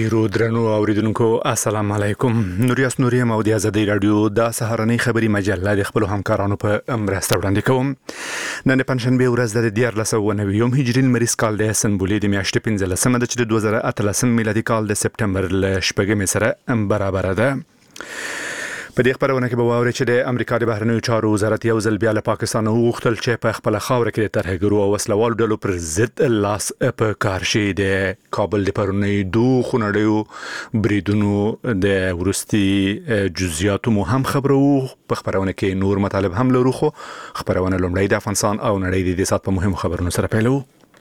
ډیرو درنو اوریدونکو السلام علیکم. نوریاس نوریم او د ازادي رادیو د سهارنۍ خبري مجله د خپل همکارانو په مرسته وړاندې کوم. نن پنځشنبه ورځ د 1490 هجري لمریز کال د سنبولي د میاشتې 15 د 2013 میلادي کال د سپټمبر ل 8 سره برابر ده. په دې خبرونه کې به واوري چې د امریکا د بهرنیو چارو وزارت یو ځل بیا له پاکستان وغوښتل چې په خپل خاور کې د ترهګرو او وسلوالو ډلو پر ضد لاس په کار شي. د کابل د پرونی دوه خونړیو بریدونو د ورستي جزئیاتو مو هم خبرو. په خبرونه کې نور مطالب هم لرو، خو خبرونه لومړی د افغانستان او نړۍ د سات په مهمو خبرونو سره پیلو.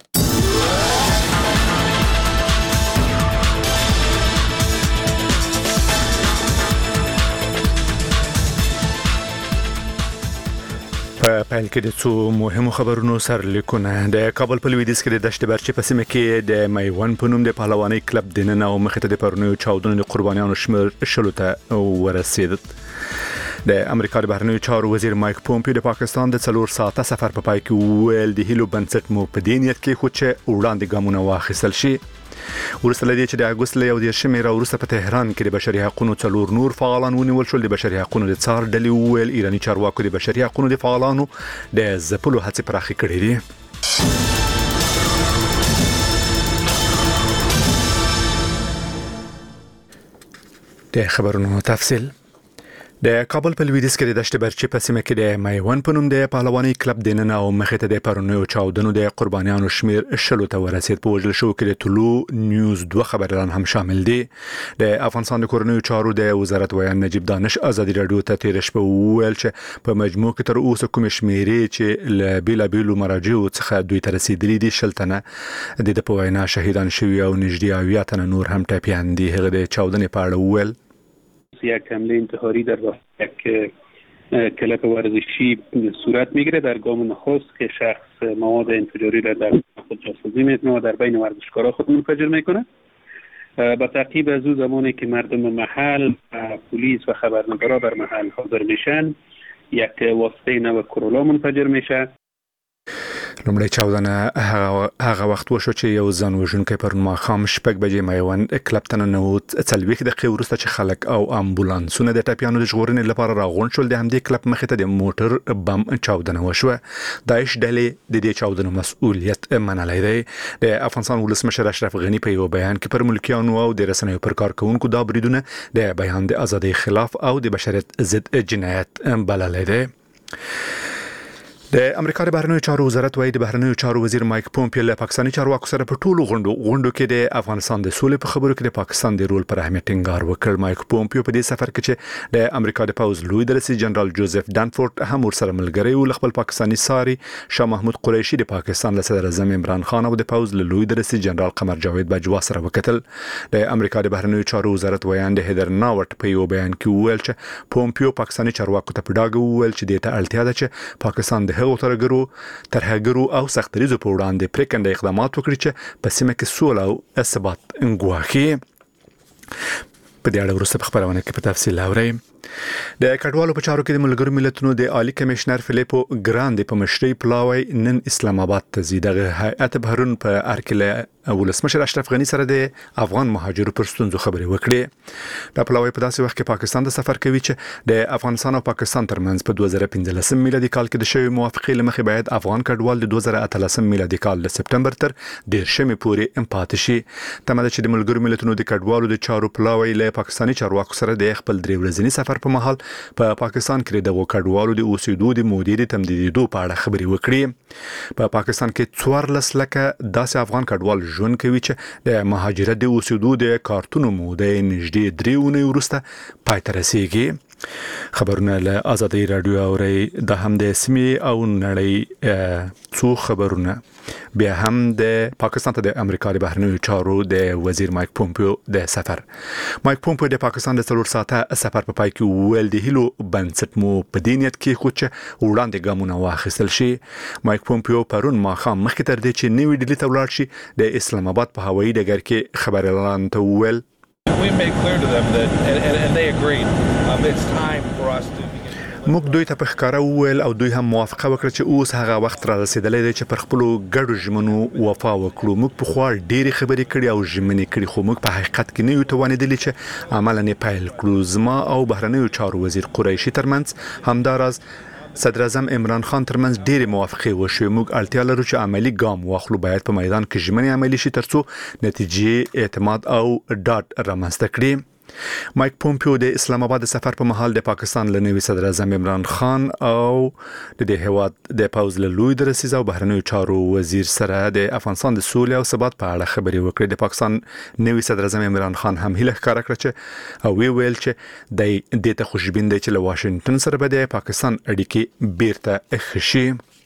په پیل کې د څو مهمو خبرونو سرلیکونه. د کابل په لویدیځ کې د دشت برچې په سیمه کې د میوند په نوم د پهلواني کلب د نن او مخې ته د پرونیو چاودنو د قربانیانو شمېر 10 ته ورسید. د امریکا د بهرنیو چارو وزیر مایک پومپیو د پاکستان د 4 ساعته سفر په پای کې ویل د هیلو بنسټ مو په دې نیت کې خو چې وړاندې ګامونه واخیستل شي. ورسته لدی چې د اگست له 11 را ورسته په تهران کې د بشري حقوقو 4 نور فعالان ونیول شول. د بشري حقوقو د څار ډلې ویل ایرانی چارواکو د بشري حقوقو د فعالانو د ځپلو هڅې پراخې کړې دي. د خبرونو تفصیل. د کابل په لویدیځ کې د دشت برچې په سیمه کې د میوند په نوم د پهلواني کلب د نن او مخې ته د پرونیو چاودنو د قربانیانو شمیر 10 ته ورسید. په وژل شو کې د طلوع نیوز 2 خبرلان هم شامل دي. د افغانستان د کورنیو چارو د وزارت ویان نجیب دانش ازادي رادیو ته تیر شپه ویل چې په مجموع کې تر اوسه کوم شمیرې چې ل بیلابیلو مراجعو څخه دوی ته رسیدلي دي 10 تنه د په وینا شهیدان شوي او نږدې 80 تنه نور هم ټپیان دي. هغه د چاودنې په اړه ویل یک حمله انتحاری در یک کلب ورزشی صورت میگیره. در گام نخست که شخص مواد انفجاری را در خود جاسازی میکنه و در بین ورزشکارا خود منفجر میکنه. با تعقیب از او زمانی که مردم محل پلیس و خبرنگارا در محل حاضر میشن یک واسطه نو کرولا منفجر میشه. لومړی چاودنه هغه وخت وشو چې یو ځان وژونکی پر ماښام 6 بجې میوند کلب ته ننوت. 40 دقیقې وروسته چې خلک او امبولانسونه د ټپیانو د ژغورنې لپاره راغونډ شول، د همدې کلب مخې ته د موټر بم چاودنه وشوه. داعش ډلې د دې چاودنو مسؤلیت منلی دی. د افغانستان ولسمشر اشرف غني په یو بیان کې پر ملکیانو او د رسنیو پر کارکونکو دا بریدونه د بیان د ازادۍ خلاف او د بشریت ضد جنایت بللی دی. د امریکا د بهرنیو چارو وزارت وايي د بهرنیو چارو وزیر مایک پومپیو له پاکستاني چارواکو سره په ټولو غونډو کې د افغانستان د سولې په خبرو کې د پاکستان د رول پر اهمیت ټینګار وکړ. مایک پومپیو په دې سفر کې چې د امریکا د پوز لوی درسي جنرال جوزف دانفورد هم ورسره ملګری و، خپل پاکستاني ساري شاه محمود قریشي د پاکستان له صدر اعظم عمران خان او د پوز لوی درسي جنرال قمر جاوید بجوا سره وکتل. د امریکا د بهرنیو چارو وزارت ویان د هیدر ناوټ په یو بیان کې ویل چې پومپیو پاکستاني چارواکو ته په ډاګه ویل چې د ته اړتیا ده چې پاکستان د هغو ترهګرو او سختریزو په وړاندې پریکنده اقدامات وکړي چې په سیمه کې سوله او ثبات انګواخي. په دې اړه وروسته په خبرونه کې په تفصیل اورئ. د کډوالو په چارو کې د ملګرو ملتونو د عالی کمشنر فلیپو ګراندي په مشرۍ پلاوی نن اسلام آباد ته ځي. د هیئت بهرون په ارکله ولسمشر اشرف غني سره د افغان مهاجرو پر ستونزو خبرې وکړې. د پلاوی په داسې وخت کې پاکستان د سفر کوي چې د افغانستان او پاکستان ترمنځ په 2015 میلادي کال کې د شوی موافقې لمخې باید افغان کډوال د 2013 میلادي کال د سپټمبر تر 10 پورې امپات شي. تمه ده چې د ملګرو ملتونو د کډوالو د چارو پلاوی له پاکستاني چارواکو سره د خپل 3 ورځني سفر په مهال په پاکستان کې د کډوالو د اوسېدو د مودې د تمدیدېدو په اړه خبرې وکړي. په پاکستان کې 14 لکه داسې افغان کډوال ژوند کوي چې د مهاجرت د اوسېدو د کارتونو موده نږدې 3 اونۍ وروسته پای ته رسیږي. خبرونه له ازادي رادیو اوري. د هم د سیمې او نړۍ څو خبرونه. بیا هم د پاکستان ته د امریکا د بهرنیو چارو د وزیر مایک پومپیو د سفر. مایک پومپیو د پاکستان د 4 ساعته سفر په پای کې ویل د هیلو بنسټ مو په دې نیت کې خو چې وړاندې ګامونه واخیستل شي. مایک پومپیو پرون ماښام مخکې تر دې چې نوې ډیلي ته ولاړ شي د اسلام آباد په هوایي ډګر کې خبريالان ته ویل We made clear to them that and they agreed it's time for us to موږ دوی ته په ښکارا وویل او دوی هم موافقه وکړه چې اوس هغه وخت را رسیدلی دی چې پر خپل ګډو ژمنو وفا وکړو. موږ په خوا ډېری خبرې کړې او ژمنې کړې، خو موږ په حقیقت کې نه یو توانیدلی چې عملاً پیل کړو. زما او بهرنیو چارو وزیر قریشي ترمنځ همداراز صدر اعظم عمران خان ترمنځ ډېری موافقه وشوه. موږ اړتیا لرو چې عملی ګام واخلو، باید په میدان کې ژمنې عملی شي ترڅو نتیجې اعتماد او ډاډ رامنځته کړي. مایک پومپیو د اسلام آباد سفر په مهال د پاکستان له نوي صدر اعظم عمران خان او د دې هیواد د پوز له لوی درسیز او بهرنیو چارو وزیر سره د افغانستان د سولې او ثبات په اړه خبرې وکړې. د پاکستان نوي صدر اعظم عمران خان هم هیله ښکاره کړه چې او ویل چې د دې ته خوشبین دی چې له واشنگټن سره به د پاکستان اړیکې بیرته ښه شي.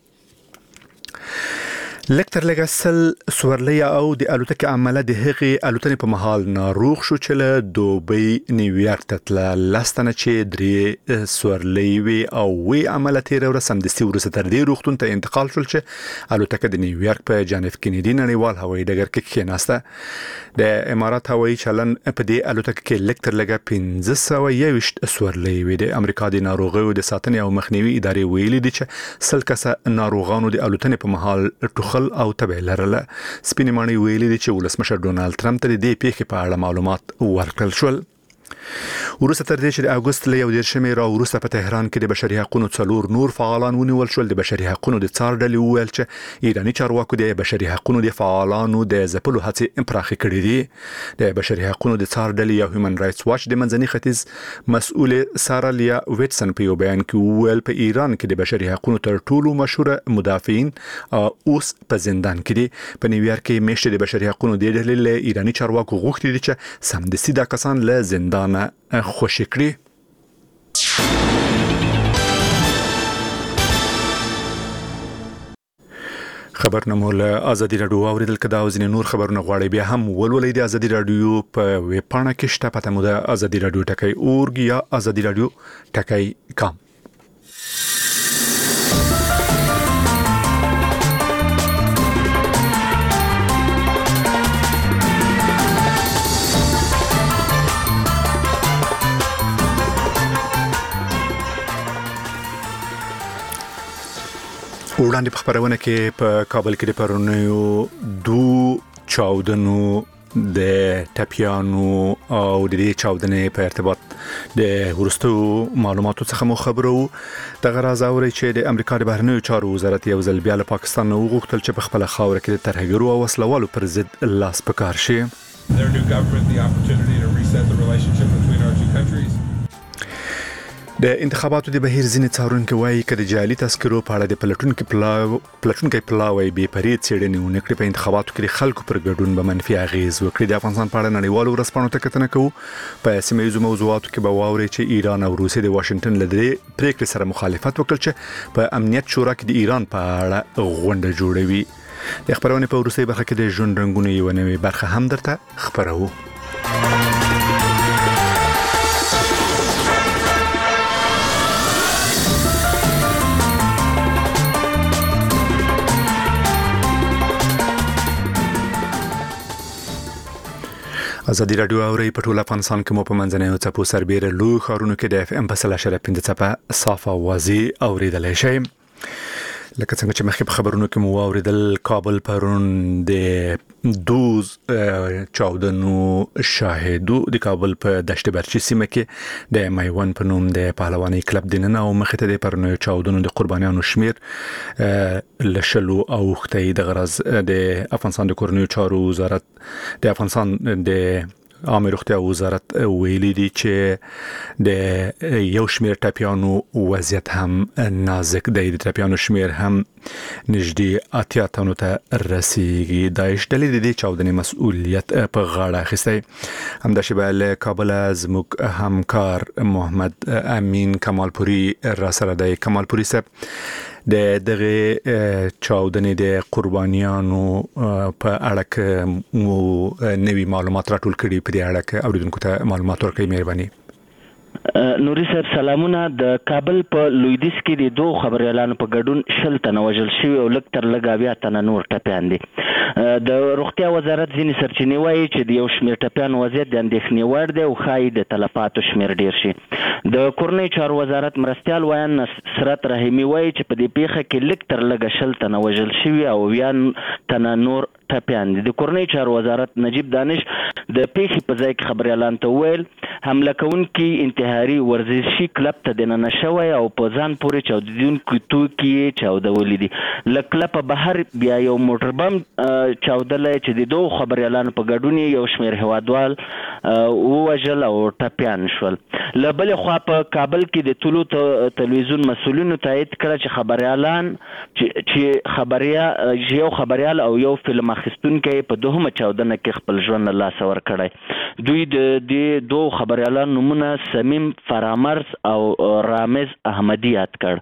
لکتر لګسل سورلي او د الوتکې عمله د هغې الوتنې په محل ناروغ شو چې له دوبۍ نیویارک ته تله. لستنه چې درې سورلي وي او وی عمله تیر ورځ سمدستي ورسته تر دې روغتون ته انتقال شول چې الوتکه د نیویارک په جان اف کینیډي نړیوال هوایي ډګر کې کېناسته. د امارات هوایي چلن په دې الوتکه کې لکتر لګه 1521 سورلي وي. د امریکا د ناروغیو د ساتنې او مخنیوي ادارې ویلي دي چې 100 کسه ناروغانو د الوتنې په محل او تبع لرله. سپینې ماڼۍ ویلي دي چې ولسمشر ډونالد ټرمپ ته د دې پیښې په اړه معلومات ورکړل شول. ورسته تر دې چې د اگست له 11 را ورسته په تهران کې د بشري حقوقو څلور نور فعالان ونیول شول. د بشري حقوقو د څار ډلې وویل چې ایرانی چارواکو د بشري حقوقو د فعالانو د ځپلو هڅې پراخې کړې دي. د بشري حقوقو د څار ډلې یا هیومن رائټس واچ د منځني ختیځ مسؤل سارا لیا ویټسن په یو بیان کې وویل په ایران کې د بشري حقوقو تر ټولو مشهور مدافعین اوس په زندان کې دي. په نیویارک کې میشته د بشري حقوقو د ډلې له ایرانی چارواکو غوښتي دي چې سمدستي دا کسان له زندان خوشی کړي. خبرنامه له ازادي رادیو اوریدل کدا او ځینې نور خبرونه غواړي بیا هم ولولئ د ازادي رادیو په ویب پاڼه کې شته پته مو د ازادي رادیو ټکی اورګ یا ازادي رادیو ټکی کام. وړاندې په خبرونه کې په کابل کې د پرونیو دو چاودنو د ټپیانو او د دې چاودنې په ارتباط د ورستو معلوماتو څخه مو خبرو. د غراز اوري چې د امریکا د بهرنیو چارو وزارت یو ځل بیا له پاکستان نو غوښتل چې په خپل خاور کې د ترهګرو او وسلوالو پر ضد لاس پکار شي. Their new government the opportunity to reset the relationship between our two countries. د انتخاباتو د بهیر ځینې څارونکو وایي چې د جعلي تذکرو په اړه د پلټونکو پلاوی بې پرې څېړنې ونکړي په انتخاباتو کې د خلکو پر ګډون به منفي اغیز وکړي. د افغانستان په اړه نړیوالو ورځپاڼو ته کتنه کوو. په سیمه ییزو موضوعاتو کې به واوري چې ایران او روسیې د واشنگټن له دې پریکړې سره مخالفت وکړ چې په امنیت شورا کې د ایران په اړه غونډه جوړوي. د خبرونه په وروستۍ برخه کې د ژوند رنگونه یو نوې برخه هم درته خبرو. ازادي رادیو اوري په ټول افغانستان کې مو په منځنیو څپو سربېره لوی ښارونو کې د اف ام په 100.5 څپه صافه اوازي اوریدلای شئ. لکه څنګه چې مخکې په خبرونو کې مو اوریدل کابل پرون د دوز چاودنو شاهدو د کابل په دشت برچی سیمه کې د مایوان په نوم د پهلواني کلب دننه او مخې ته د پرونی چاودنو د قربانیانو شمیر لشلو او ختي. د غرض د افغانستان د کورنیو چارو وزارت د افغانستان د عامه روغتیا وزارت ویلي دي چې د یو شمیر ټپیانو وضعیت هم نازک دی. د ټپیانو شمیر هم نږدې 80 تنو ته رسیدي. داعش ډلې د دې چاودنې مسؤلیت په غاړه اخیستی. همداشبه له کابل زموږ همکار محمد امین کمالپوري را سره دی. کمالپوري صاحب د دغه چاودنې د قربانیانو په اړه مو نوي معلومات راټول کړي په دې اړه کې اوریدونکو ته معلومات ورکړئ مهرباني. نوري صاحب سلامونه. د کابل په لویدیځ کې د دوه خبريالانو په ګډون 10 تنه وژل شوي او لږ تر لږه 20 تنه نور ټپیان دي. د روغتیا وزارت ځینې سرچینې وایي چې د یو شمېر ټپیانو وضعیت د اندېښنې وړ دی او ښایي د تلفاتو شمېر ډیر شي. د کورنۍ چارو وزارت مرستیال ویان نصرت رحیمي وایي چې په دې پیښه کې لږ تر لږه 10 تنه وژل شوي او 20 تنه نور ټپیان دي. د کورنۍ چارو وزارت نجیب دانش د پیښې په ځای کې خبريالان ته ویل حمله کوونکي انتحاري ورزشي کلب ته دننه شوی او په ځان پورې چاودېدونکي توکي یې چاودولي دي. له کلبه بهر بیا یو موټر بم چاودلی چې د دوه خبريالانو په ګډون یو شمېر هیوادوال ووژل او ټپیان شول. له بلې خوا په کابل کې د طلوع تلویزیون مسؤلینو تایید کړه چې خبريالان چې یو خبريال او یو فلم اخیستونکی په دوهمه چاودنه کې خپل ژوند له لاسه ورکړی. دوی د دوه خبريالانو نومونه سمیم فرامرز او رامز احمدی یاد کړ.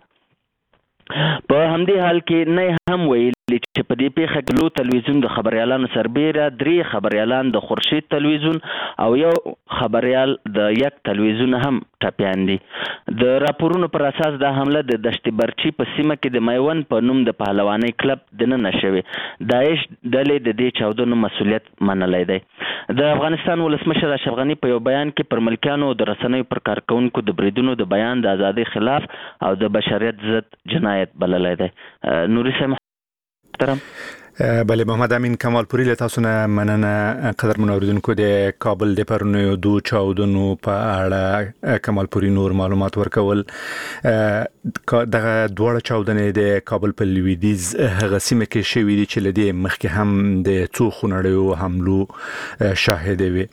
په همدې حال کې نه هم ویلي چې په دې پیښه کې لو تلویزیون د خبريالانو سربیره 3 خبريالان د خورشید تلویزیون او یو خبريال د یک تلویزیون هم ټپیان دي. د راپورونو پر اساس دا حمله د دشت برچی په سیمه کې د میوند په نوم د پهلواني کلب دننه شوی. داعش ډلې د دې چاودنو مسؤلیت منلی دی. د افغانستان ولسمشر اشرف غنی په یو بیان کې پر ملکیانو د رسنیو پر کارکونکو د بریدونو د بیان د ازادۍ خلاف او د بشریت ضد جنایت بللی دی. نوري صاحب محترم. بله محمد امین کمالپوری له تاسو نه مننه. قدرمن اوریدونکو د کابل د پرونیو دو چاودنو په اړه کمالپوری نور معلومات ورکول. دغه دوه چاودنې د کابل په لویدیځ هغه سیمه کې شوې دي چې لدی مخکې هم د څو خونړیو حملو شاهد وي.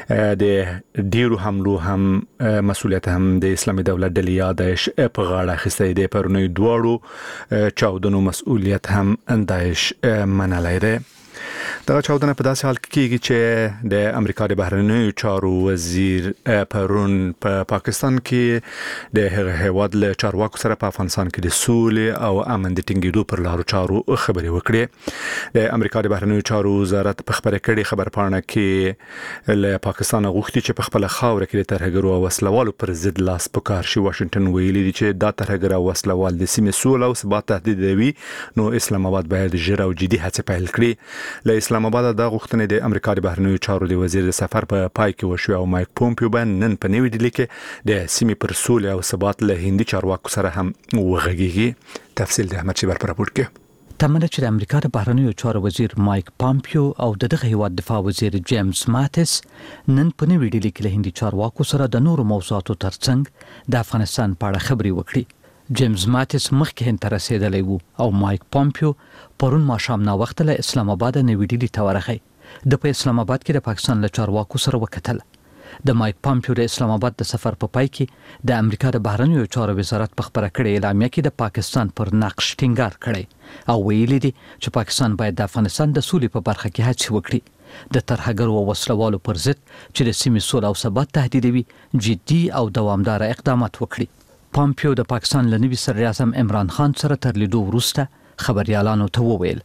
د ډیرو حملو هم مسؤلیت هم د اسلامي دولت ډلې یادش په غاړه اخیستی دی. پرونیو دوه چاودنو مسؤلیت هم داعش منلای دی. دغه چاودنه په داسې حال کې کیږي چې د امریکا د بهرنیو چارو وزیر پرون په پاکستان کې د هغه هیواد له چارواکو سره په افغانستان کې د سولې او امن د ټینګېدو پر لارو چارو خبرې وکړې. د امریکا د بهرنیو چارو وزارت په خبره کړي خبرپاڼه کې له پاکستان غوښتي چې په خپل خاور کې د ترهګرو او وسلوالو پر ضد لاس پکار شي. واشنگټن ویلي دی چې دا ترهګر او وسلوال د سیمې سوله او ثبات تهدیدوي، نو اسلام آباد باید ژر او جدي هڅې پیل کړي. له اسلام آباد د غوښتنې د امریکا د بهرنیو چارو د وزیر د سفر په پای کې وشو او مایک پومپیو باندې نن په نیو ډیلی کې د سیمې پر سولې او ثبات له هندي چارواکو سره هم وغږیږي. تفصیل د احمد شیبر پر راپور کې. تمنه چې د امریکا د بهرنیو چارو وزیر مایک پومپیو او دغه هیواد دفاع وزیر جیمز ماتس نن په نیو ډیلی کې له هندي چارواکو سره د نورو موضوعاتو ترڅنګ د افغانستان په اړه خبرې وکړي. جیمز ماتس مخکې هند ته رسیدلی وو او مایک پومپیو پرون ماښام ناوخته له اسلام آباد نیو ډیلی ته ورغی. د په اسلام آباد کې د پاکستان له چارواکو سره وکتل. د مایک پومپیو د اسلام آباد د سفر په پای کې د امریکا د بهرنیو چارو وزارت په خبره کړې اعلامیه کې د پاکستان پر نقش ټینګار کړی او ویلي دي چې پاکستان باید د افغانستان د سولې په برخه کې هڅې وکړي. د ترهګرو او وسلوالو پر ضد چې د سیمې سوله او ثبات تهدیدوي جدي او دوامدار اقدامات وکړي. پومپیو د پاکستان له نوي صدر اعظم عمران خان سره تر لیدو وروسته خبريالانو ته وویل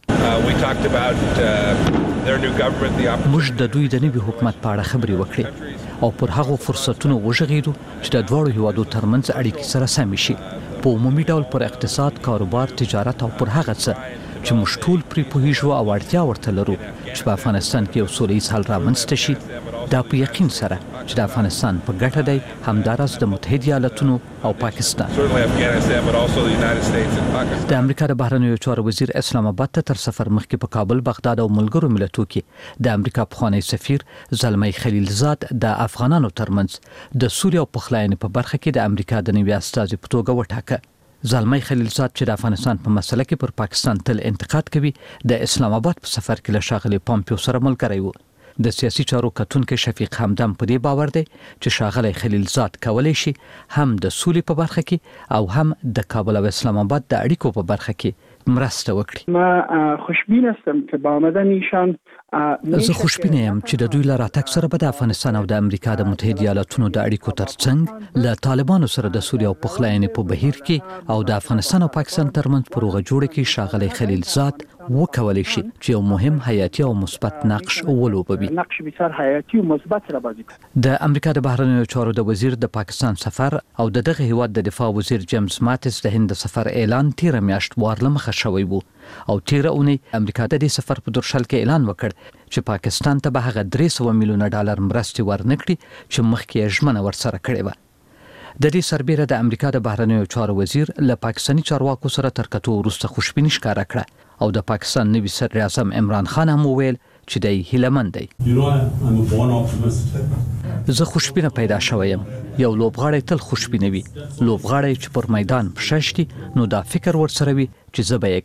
موږ د دوی د نوي حکومت په اړه خبرې وکړې او پر هغو فرصتونو وژغېدو چې د دواړو هیوادو ترمنځ اړیکې سره سمې شي په عمومي ډول پر اقتصاد، کاروبار، تجارت او پر هغه څه چې موږ ټول پرې پوهیږو او اړتیا ورته لرو چې په افغانستان کې یو سولیز حل رامنځته شي. دا په یقین سره چې د افغانستان په ګټه دی، همداراز د متحده ایالاتونو او پاکستان. د امریکا د بهرنیو چارو وزیر اسلام آباد ته تر سفر مخکې په کابل، بغداد او ملګرو ملتونو کې د امریکا پخوانی سفیر زلمی خلیلزاد د افغانانو ترمنځ د سولې او پخلاینې په برخه کې د امریکا د نوي استازي په توګه وټاکه. زلمی خلیلزاد چې د افغانستان په مسله کې پر پاکستان تل انتقاد کوي، د اسلام آباد په سفر کې له ښاغلي پومپیو سره ملګری و. د سیاسي چارو کتونکي شفیق حمدان په دې باور دی چې ښاغلی خلیلزاد کولی شي هم د سولې په برخه کې او هم د کابل او اسلام آباد د اړیکو په برخه کې مرسته وکړي. ما خوشبین هستم که با آمدن ایشان زه خوشبینه یم چې د دوی له راتګ سره به د افغانستان او د امریکا د متحده ایالاتونو د اړیکو ترڅنګ له طالبانو سره د سولې او پخلاینې په بهیر کې او د افغانستان او پاکستان ترمنځ په روغه جوړه کې ښاغلی خلیلزاد وکولای شي چې یو مهم حیاتي او مثبت نقش ولوبوي. نقش بسیار حیاتي او مثبت را بازی کوي. د امریکا د بهرنیو چارو د وزیر د پاکستان سفر او دغه هیواد د دفاع وزیر جیمز ماتس د هند سفر اعلان تیر میاشت وارلمخه شوی وو او تیر اونۍ امریکا د دې سفر په درشل کې اعلان وکړ چې پاکستان ته به هغه $300 میلیونه مرستې ورنکړي چې مخکې ژمنه ورسره کړې و. د دې سربېره د امریکا د بهرنیو چارو وزیر له پاکستاني چارواکو سره تر کتو وروسته خوشبیني ښکاره کړه او د پاکستان نوي صدر اعظم عمران خان هم وویل چې دی هیلهمند دی. زه خوشبینه پیدا شوم. یو لوبغاړی تل خوشبینه وي. لوبغاړی چې پر میدان پښشتي نو دا فکر ورسره وي چې زه به یې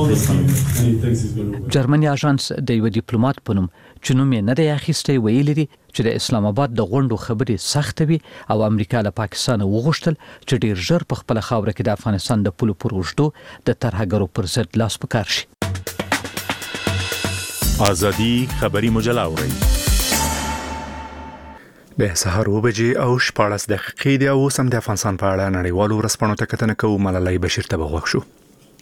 ګټم. جرمني اژانس د یو ډیپلوماټ په نوم چې نوم یې نه دی اخیستی ویلي دي چې د اسلام آباد د غونډو خبرې سخت وي او امریکا له پاکستان وغوښتل چې ډیر ژر په خپل خاوره کې د افغانستان د پولو پر اوږدو د ترهګرو پر ضد لاس پکار شي. آزادی خبری مجله اورئ. د سهار 9:00 او 14 دقیقې دی او سم د افغانستان په اړه نړیوالو ورځپاڼو ته کتنه کوو. ملالۍ بشیر ته بغوښ شو.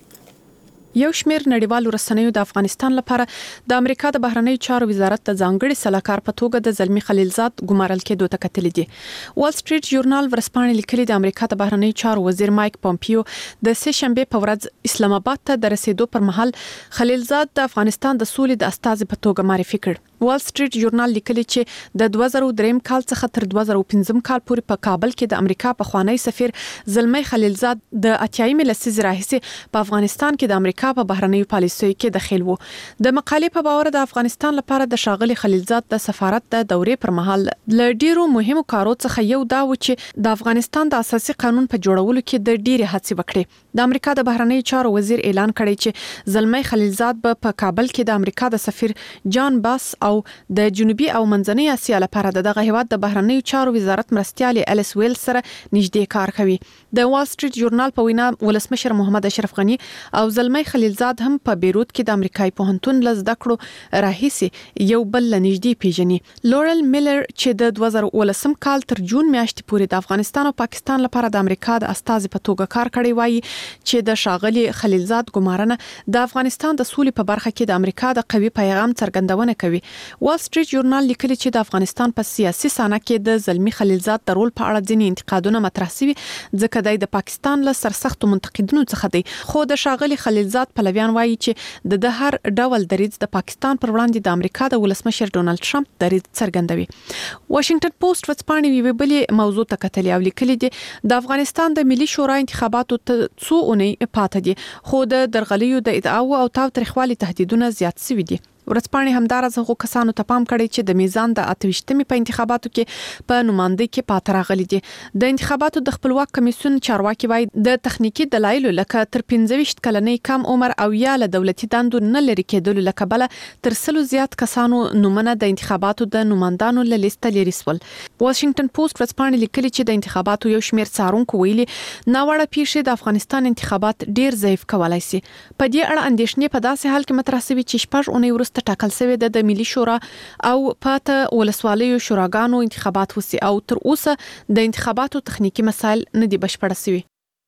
یو شمېر نړیوالو رسنیو د افغانستان لپاره د امریکا د بهرنیو چارو وزارت د ځانګړي سلاکار په توګه د زلمی خلیلزاد ګمارل کېدو ته کتلې دي. وال سټریټ ژورنال ورځپاڼې لیکلي د امریکا د بهرنیو چارو وزیر مایک پامپیو د سه شنبه په ورځ اسلام آباد ته د رسیدو پر مهال خلیلزاد د افغانستان د سولې د استازي په توګه معرفي کړ. وال سټریټ ژورنال لیکلي چې د 2003 کال څخه تر 2015 کال پورې په کابل کې د امریکا په خوانی سفیر زلمی خلیلزاد د اتیایمه لسیزې راهیسې په افغانستان کې د امریکا په بهرنیو پالیسیو کې دخیل وو. د مقالې په باور د افغانستان لپاره د شاغلي خلیلزاد د سفارت د دورې پر مهال ل ډیرو مهمو کارو څخه یو دا و چې د افغانستان د اساسي قانون په جوړولو کې د ډیره هڅې وکړي. د امریکا د بهرنیو چارو وزیر اعلان کړی چې زلمی خلیلزاد په کابل کې د امریکا د سفیر جان باس او د جنوبي او منځنۍ اسیا لپاره دغه هیواد د بهرنیو چارو وزارت مرستيالي الیس ویل سره نږدې کار کوي. د وال سټریټ ژورنال په وینا ولسمشر محمد اشرف غنی او زلمی خلیلزاد هم په بیروت کې د امریکایي پوهنتون لزده کړو راهیسې یو بل نږدې پیژني. لورل میلر چې د 2019 کال تر جون میاشتې پورې د افغانستان او پاکستان لپاره د امریکا د استازي په توګه کار کړی وایي چې د شاغلي خلیلزاد ګمارنه د افغانستان د سولې په برخه کې د امریکا د قوي پیغام څرګندونه کوي. وال سټریټ ژورنال لیکلي چې د افغانستان په سیاسي ساحه کې د زلمی خلیلزاد د رول په اړه ځینې انتقادونه مطرح شوي ځکه د پاکستان له سرسختو منتقدینو څخه دی. خو د شاغلي خلیلزاد پلویان وایي چې د هر ډول دریځ د پاکستان پر وړاندې د امریکا د ولسمشر ډونالد ټرمپ دریځ څرګندوي. واشنگټن پوسټ ورځپاڼې وی بلې موضوع ته کتلې او لیکلي دي د افغانستان د ملي شورا انتخاباتو ته څو اونۍ پاتې دي خو د درغلیو د ادعاو او تاوتریخوالي تهدیدونه زیات شوي دي. ورځپاڼې همدارس هغو کسانو ته پام کړی چې د میزان د 28مې په انتخاباتو کې په نمائندګۍ کې پاتې راغلي دي. د انتخاباتو د خپلواک کمیسیون چارواکي وایي د تخنیکی دلایلو لکه تر 15 کلنۍ کم عمر او یا له دولتي دندو نه لري کېدل لکه بل تر 100 زیات کسانو نومونه د انتخاباتو د نمائندانو له لیست لري سول. واشنگټن پوسټ ورځپاڼې لیکلي چې د انتخاباتو یو شمېر څارونکو ویلي ناوړه پیښې د افغانستان انتخابات ډیر ضعیف کولای شي. په دې اړه اندېښنې په داسې حال کې مطرح شوي چې شپږ اونۍ وروسته ټاکل شوی د ملي شورا او پاته ولسوالیو شوراګانو انتخابات وسی او تر اوسه د انتخاباتو تخنیکی مسایل نه دي بشپړ شوي.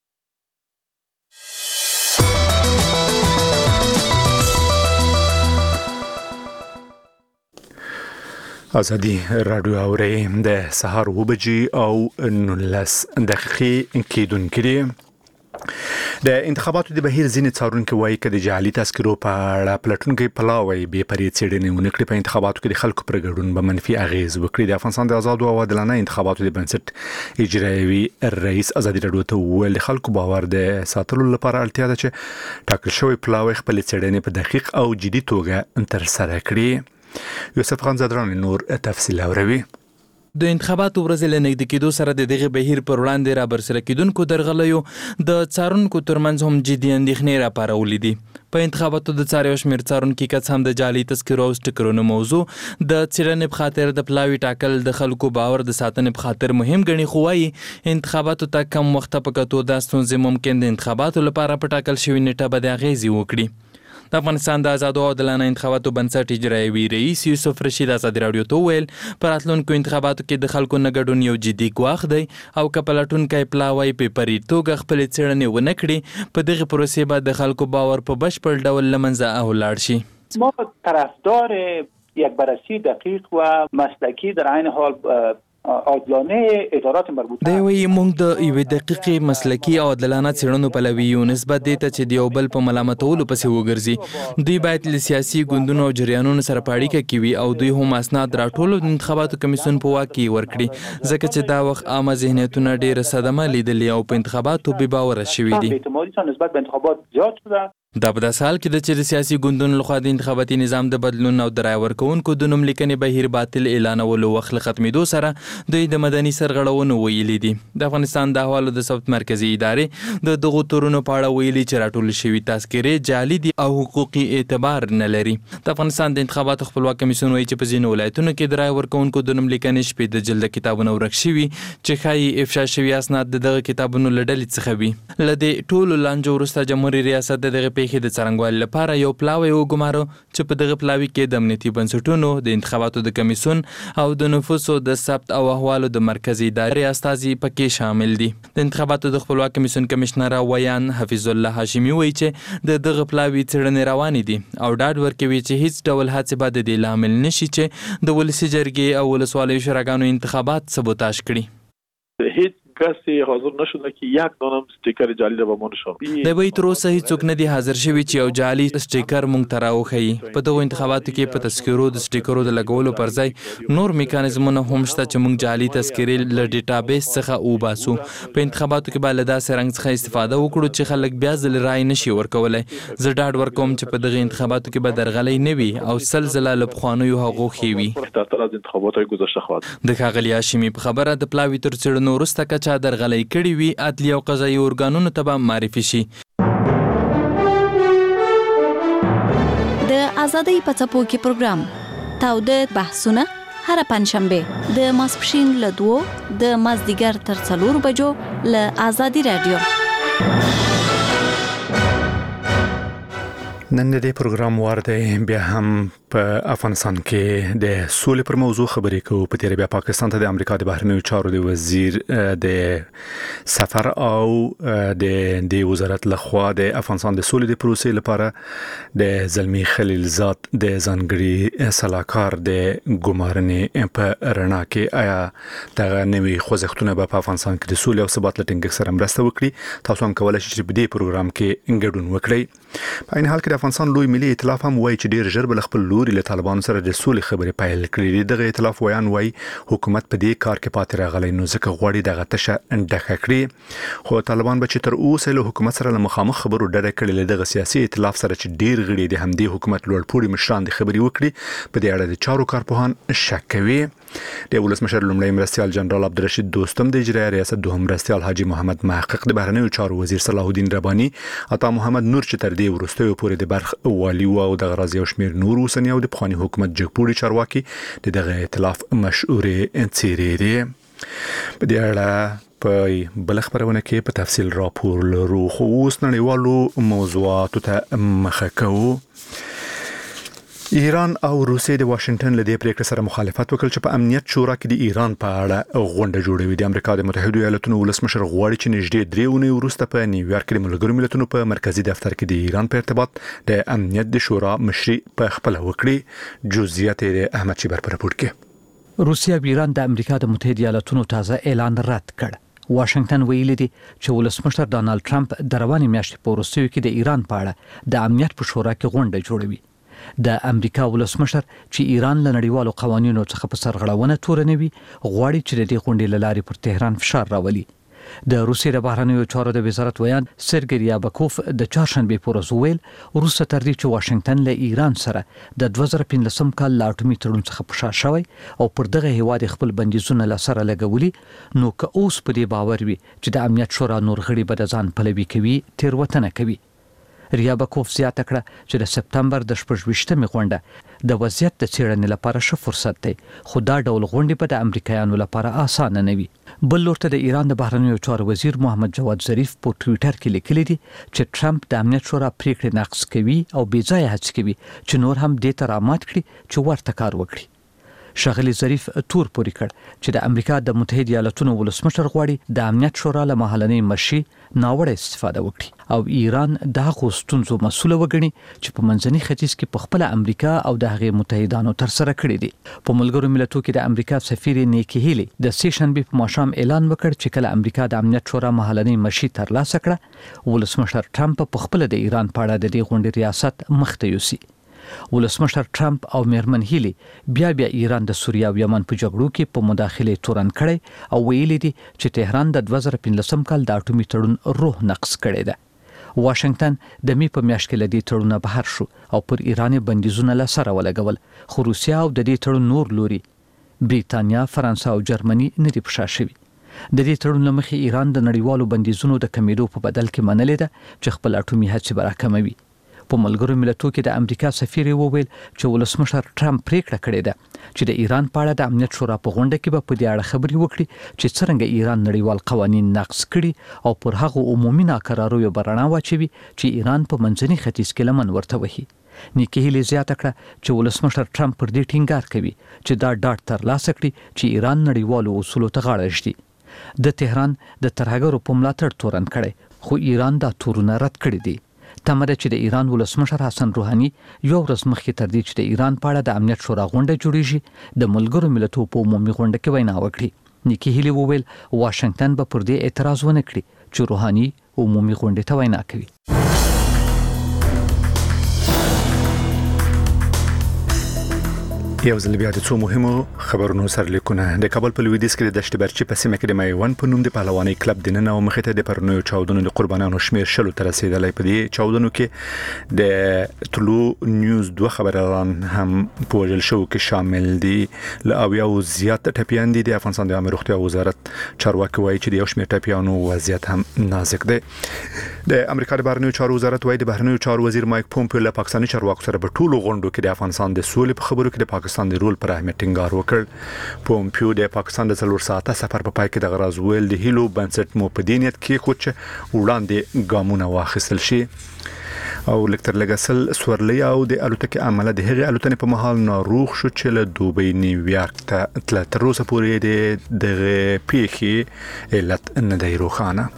آزادی رادیو اورئ. د سهار 9:00 او 19 دقیقې کېدونکې دي. د انتخاباتو د بهیر ځینې څارونکو وایي چې د جعلي تذکرو په اړه پلټونکي پلاوی به پرې څېړنې ونکړي. په انتخاباتو کې د خلکو پر ګډون به منفي اغیز وکړي. د افغانستان د آزاد او عادلانه انتخاباتو د بنسټ اجرایوي رئیس آزادي رادیو ته وویل د خلکو باور د ساتلو لپاره اړتیا ده چې ټاکل شوی پلاوی خپل څېړنې په دقیق او جدي توګه ترسره کړي. یوسف خان زدران نور تفصیل اوري. د انتخاباتو ورځ له نږدې کېدو سره د دغه بهیر پر وړاندې را برسره کېدونکو درغلیو د څارونکو ترمنځ هم جدي اندېښنې راپارولې دي. په انتخاباتو د څار یو شمېر څارونکي کس هم د جعلي تذکرو او سټیکرونو موضوع د څېړنې په خاطر د پلاوي ټاکل د خلکو باور د ساتنې په خاطر مهم ګڼي. خو وايي انتخاباتو ته کم وخت په کتو دا ستونزې ممکن د انتخاباتو لپاره په ټاکل شوې نیټه باندې اغیزې وکړي. د افغانستان د آزادو او عادلانه انتخاباتو بنسټ اجرایوي رئیس یوسف رشید ازادي راډیو ته ویل په راتلونکو انتخاباتو کې د خلکو نه ګډون یو جدي ګواښ دی او که پلټونکی پلاوی په پرې توګه خپلې څېړنې ونه کړي په دغه پروسې به د خلکو باور په بشپړ ډول له منځه ولاړ شي. ما طرفدار یک بررسی دقیق و مسلکی در عین حال عادلانه ادارات مربوطه دی وی موږ د یوې دقیقې مسلکی او عادلانه څېړنو پلوي یو نسبت دی ته چې د یو بل په ملامتولو پسې وګرځي. دوی باید له سیاسي ګوندونو او جریانونو سره په اړیکه کې وي او دوی هم اسناد راټولو د انتخاباتو کمیسیون په واک کې ورکړي ځکه چې دا وخت عامه ذهنیتونه ډېره صدمه لیدلې او په انتخاباتو بې باوره شوي دي. اعتمادیتان نسبت به انتخابات زیاد شده. دا په داسې حال کې ده چې د سیاسي ګوندونو لخوا د انتخاباتي نظام د بدلون او د رایې ورکوونکو د نوم لیکنې بهیر باطل اعلانولو وخت له ختمېدو سره دوی د مدني سرغړونو ویلي دي. د افغانستان د احوالو د ثبت مرکزي ادارې د دغو تورونو په اړه ویلي چې راټول شوي تذکرې جعلي دي او حقوقي اعتبار نه لري. د افغانستان د انتخاباتو خپلواک کمیسیون وایي چې په ځینو ولایتونو کې د رایې ورکوونکو د نوم لیکنې شپې د جلده کتابونه ورک شوي چې ښایي افشا شوي اسناد د دغه کتابونو له ډلې څخه وي. له دې ټولو لانجو وروسته جمهوري ریاست د دغه پیښې د څرنګوالي لپاره یو پلاوی وګمارو چې په دغه پلاوی کې د امنیتي بنسټونو د انتخاباتو د کمیسیون او د نفوسو د ثبت او احوالو د مرکزي ادارې استازي پکې شامل دي. د انتخاباتو د خپلواک کمیسیون کمشنر ویان حفیظ الله هاشمي وایي چې د دغه پلاوی څېړنې روانې دي او ډاډ ورکوي چې هیڅ ډول هڅې به د دې لامل نشي چې د ولسي جرګې او ولسوالیو شوراګانو انتخابات سبوتاژ کړي. هیڅ کسی حاضر نشده که یک دانم استیکر جعلی را به ما نشان بده. د وی تر اوسه هیڅوک نه دي حاضر شوي چې یو جعلي استیکر مونږ ته راوښیي. په دغو انتخاباتو کې په تذکرو د استیکرو د لګولو پر ځای نور میکانیزمونه هم شته چې مونږ جعلي تذکرې له ډیټابیس څخه وباسو. په انتخاباتو کې به له داسې رنګ څخه استفاده وکړو چې خلک بیا ځل رای نشي ورکولی. زه ډاډ ورکوم چې په دغه انتخاباتو کې به درغلۍ نه وي او سل ځله له پخوانیو هغو ښې وي. د ښاغلي هاشمي په خبره د پلاوي تر څېړنو وروسته که چا درغلۍ کړي وي عدلي او قضایي ارګانونو ته به معرفي شي. د ازادۍ په څپو کې پروګرام تاوده بحثونه هر پنځشنبه د ماسپښین له 2 د مازدیګر تر 4 بجو له ازادي رادیو. نن د پروګرام ورته بیا هم په افغانستان کې د سولې پر موضوع خبرې کوو. په تیر بیا پاکستان ته د امریکا د بهرنیو چارو د وزیر د سفر او د وزارت لخوا د افغانستان د سولې د پروسې لپاره د زلمی خلیلزاد د ځانګړي سلاکار د ګمارنې په رڼا کې آیا دغه نوي خوځښتونه په افغانستان کې د سولې او ثبات لټینګ سره مرسته وکړي. تاسو هم کولای شئ چې په دې پروګرام کې ګډون وکړئ. په عین حال کې افغانستان لوی ملي ائتلاف هم وایي چې ډیر ژر بل خپل لوري له طالبانو سره د سولې خبرې پیل کړې. دغه ائتلاف ویان وایي حکومت په دې کار کې پاتې راغلی نو ځکه غواړي دغه تشه ډکه کړي. خو طالبان به چې تر اوسه له حکومت سره مخامخ خبرو ډډه کړې. له دغه سیاسي ائتلاف سره چې ډیر غړي د همدې حکومت لوړپوړي مشران د خبرې وکړي په دې اړه د چارو کارپوهان شک کوي. د ولسمشر لومړی مرستیال جنرال عبدالرشید دوستم د اجرایي ریاست دوهم مرستیال حاجی محمد محقق د بهرنیو چارو وزیر صلاح الدین ربانی عطا محمد نور چې تر دې وروستیو پورې د برخ والی او د غرازي او شمیر نور اوسنی او د پخوانی حکومت جګپوړي چارواکي دغه ائتلاف مشهورې څیرې دي. په دې اړه په بل خبرونه کې په تفصیل راپور لرو. خو اوس نړیوالو موضوعاتو ته مخه کوو. ایران او روسیې د واشنگټن له دې پریکړې سره مخالفت وکړ چې په امنیت شورا کې د ایران په اړه غونډه جوړوي. د امریکا د متحده ایالاتونو ولسمشر غواړي چې نږدې 3 اونۍ وروسته په نیویارک کې د ملګرو ملتونو په مرکزی دفتر کې د ایران په ارتباط د امنیت د شورا مشري په خپل وکړي. جزئیات د احمد شیبر په راپور کې. روسیا او ایران د امریکا د متحده ایالاتونو تازه اعلان رد کړ. واشنگټن ویلي دی چې ولسمشر ډانلډ ټرمپ د روانې میاشتې په وروستیو کې د ایران په اړه د امنیت په شورا کې غونډه جوړوي. د امریکا ولسمشر چې ایران له نړیوالو قوانینو څخه په سرغړونه تورنوي غواړي چې د دې غونډې له لارې پر تهران فشار راولي. د روسیې د بهرنیو چارو د وزارت ویان سرګی ریابکوف د چهارشنبه په ورځ ویل وروسته تر دې چې واشنگټن له ایران سره د 2015 کال لا اټومي تړون څخه په شا شوی او پر دغه هیواد خپل بندیزونه له سره لګولي نو که اوس په دې باور وي چې د امنیت شورا نور غړي به د ځان پلوي کوي تیروتنه کوي. ریابکوف زیاته کړه چې د سپتمبر د 28مې غونډه د وضعیت د څېړنې لپاره ښه فرصت دی، خو دا ډول غونډې به د امریکایانو لپاره اسانه نه وي. بل لورته د ایران د بهرنیو چارو وزیر محمد جواد ظریف په ټوئیټر کې لیکلي دي چې ټرمپ د امنیت شورا پریکړې نقض کوي او بې ځایه هڅې کوي چې نور هم دې ته رامات کړي چې ورته کار وکړي. ښاغلي ظریف تور پورې کړ چې د امریکا د متحده ایالاتونو ولسمشر غواړي د امنیت شورا له محلنۍ مشرۍ ناوړه استفاده وکړي او ایران د هغو ستونزو مسؤل وګڼي چې په منځني ختیځ کې په خپل امریکا او د هغې متحدانو تر سره کړي دي. په ملګرو ملتونو کې د امریکا سفیر نیکی هیلی د سیشنبه په ماښام اعلان وکړ چې کله امریکا د امنیت شورا محلنۍ مشرۍ ترلاسه کړه، ولسمشر ټرمپ په خپل د ایران په اړه د دې غونډې ریاست مخته یوسي. ولسمشر ټرمپ او میرمن هیلی بیا ایران د سوریه او یمن په جګړو کې په مداخله تورن کړي او ویلي دي چې تهران د 2015 کال د اټومي تړون روح نقض کړي ده. واشنگټن د می په میاشت کې لدی تړونه بهر شو او پر ایران بندیزونه لسره ولګول، خو روسیا او د دې تړون نور لوري بریتانیا، فرانسه او جرمني نه دي پښه شوي. د دې تړون لمخې ایران د نړیوالو بندیزونو د کمیدو په بدل کې منلې ده چې خپل اټومي هڅې براکموي. په ملګرو ملتونو کې د امریکا سفیر وویل چې ولسمشر ټرمپ پریکړه کړې ده چې د ایران په اړه د امنیت شورا په غونډه کې به په دې اړه خبرې وکړي چې څرنګه ایران نړیوال قوانین نقض کړي او پر هغه عمومي ناکراریو برڼا واچوي چې ایران په منځني ختیځ کې لمن ورته وهي. نیکی هیلی زیاته کړه چې ولسمشر ټرمپ پر دې ټینګار کوي چې دا ډاډ ترلاسه کړي چې ایران نړیوالو اصولو ته غاړه ږدي. د تهران د ترهګرو په ملاتړ تورن کړي، خو ایران دا تورونه رد کړي دي. تمره چې د ایران ولسمشر حسن روحاني یو ورځ مخکې تر دې چې د ایران په اړه د امنیت شورا غونډه جوړیږي د ملګرو ملتونو په عمومي غونډه کې وینا وکړي. نیکی هیلی وویل واشنگټن به پر دې اعتراض ونه کړي چې روحاني عمومي غونډه ته وینا کوي. یو ځل بیا د څو مهمو خبرونو سرلیکونه. د کابل په لویدیځ کې د دشت برچی په سیمه کې د میوند په نوم د پهلواني کلب د نن او مخې ته د پرونیو چاودنو د قربانانو شمیر 10 ته رسیدلی. په دې چاودنو کې د طلوع نیوز 2 خبريالان هم په وژل شو کې شامل دي. له اویاو زیات ټپیان دي. د افغانستان د امر روغتیا وزارت چارواکي وایي چې د یو شمیر ټپیانو وضعیت هم نازک دی. د امریکا د بهرنیو چارو وزارت وایي د بهرنیو چارو وزیر مایک پومپیو له پاکستاني چارواکو سره په ټولو غونډو کې د افغانستان د سولې په خبرو کې د پاکستان د رول پر اهمیت ټینګار وکړ. پومپیو د پاکستان د 4 ساعته سفر په پای کې د غراز ویل د هیلو بنسټ مو په دینیت کې خو چې وړاندې ګامونه واخیستل شي او لکتر لګسل سورلی او د الوتکې عمله د هغې الوتنې په محل ناروغ شو چې له دوبۍ نیویارک ته تل تر اوسه پورې د پیښې علت نه دی روښانه.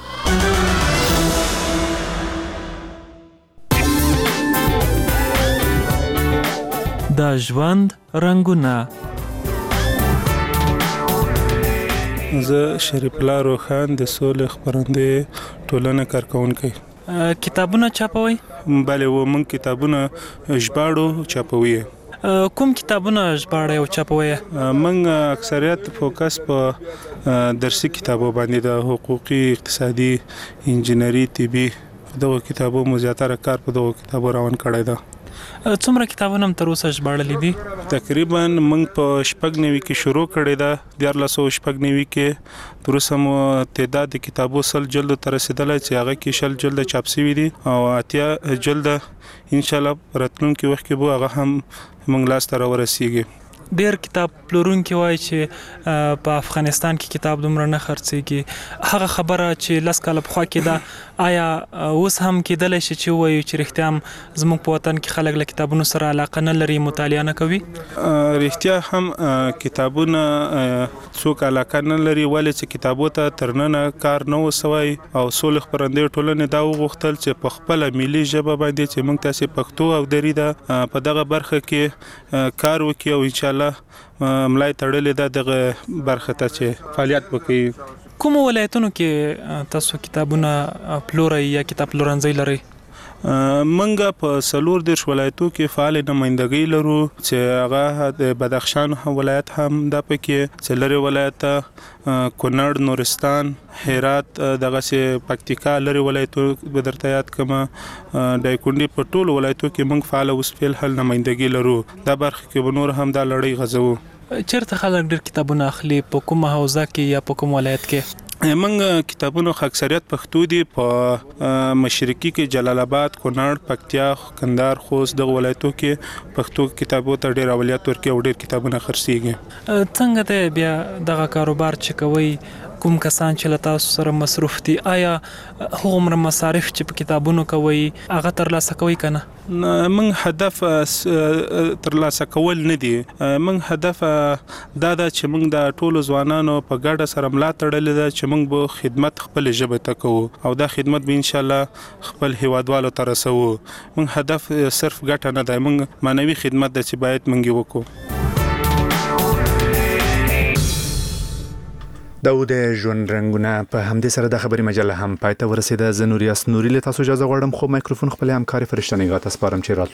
د ژوند رنگونه. زه شریف الله روخان د سولې خبرنده ټولنه کارکونکي. کتابونه چاپوي؟ بله و من کتابونه ژباړو چاپوي. کوم کتابونه ژباړئ او چاپوي؟ من اکثریت فوکس په درسي کتابو باندې د حقوقي، اقتصادي، انجینری، طبي دغه کتابو مو زیاتره کار په دغه کتابو روان کړی ده. څومره کتابونه هم تر اوسه ژباړلي دي؟ تقریبا موږ په 96 کې شروع کړی ده. 1496 کې تر اوسه مو تعداد د کتابو 100 جلد ته رسیدلی چې هغه کې 60 جلد چاپ شوي دي او 80 جلد ان شاء الله راتلونکي وخت کې به هغه هم موږ لاس ته راورسیږي. ډیر کتاب پلورونکي وایي چې په افغانستان کې کتاب دومره نه خرڅېږي. هغه خبره چې لس کاله پخوا کې ده آیا اوس هم کېدلی شي چې وایي چې رښتیا هم زموږ په وطن کې خلک له کتابونو سره علاقه نه لري، مطالعه نه کوي؟ رښتیا هم کتابونه څوک علاقه نه لري، ولې چې کتابو ته تر ننه کار نه وسوی او سولې خپرندې ټولنې دا وغوښتل چې په خپله ملي ژبه باندې چې موږ تاسې پښتو او دري ده په دغه برخه کې کار وکړي او انشاءالله ملای تړلې ده دغه برخه ته چې فعالیت وکړي. کوم ولایتونو کې تاسو کتابونه پلورئ یا کتاب پلورنځي لرئ؟ منګه په 14 ولایتو کې فعال نمائندګي لرو چې هغه د بدخشان ولایت هم د پکې، څلری ولایت، کونړ، نورستان، هرات، دغه سي پکتیکا لري ولایتو به درته یاد کما، دایکونډي په ټولو ولایتو کې موږ فعال اوس فعل حل نمائندګي لرو. دا برخه کې به نور هم دا لړۍ غزو. چیرته خلک ډېر کتابونه اخلي؟ په کومه حوزه کې یا په کوم ولایت کې؟ موږ کتابونو اکثریت پښتو دي په مشرقي کې جلال آباد، کونړ، پکتیا، کندهار، خوست د ولایتو کې پښتو کتابو ته ډېر اولویت ورکوي او ډېر کتابونه خرڅيږي. څنګه ته بیا دغه کاروبار چې کوي کوم کسان چې له تاسو سره مصروف دي آیا هغومره مصارف چې په کتابونو کوي هغه ترلاسه کوي کنه؟ موږ هدف ترلاسه کول نه دي، موږ هدف دا ده چې موږ د ټولو ځوانانو په ګډه سره ملا تړلې ده چې موږ به خدمت خپل ژبه ته کوو او دا خدمت به ان شاء الله خپل هیوادوالو ته رسوو. موږ هدف صرف ګټه نه ده، موږ معنوي خدمت ده چې باید موږ وکړو. د ژوند رنگونه په همدې سره د خبري مجله هم پای ته ورسیده. زه نوریاس نوري له تاسو اجازه غواړم خو مایکروفون خپل همکاري فرشته نگاه ته سپارم چې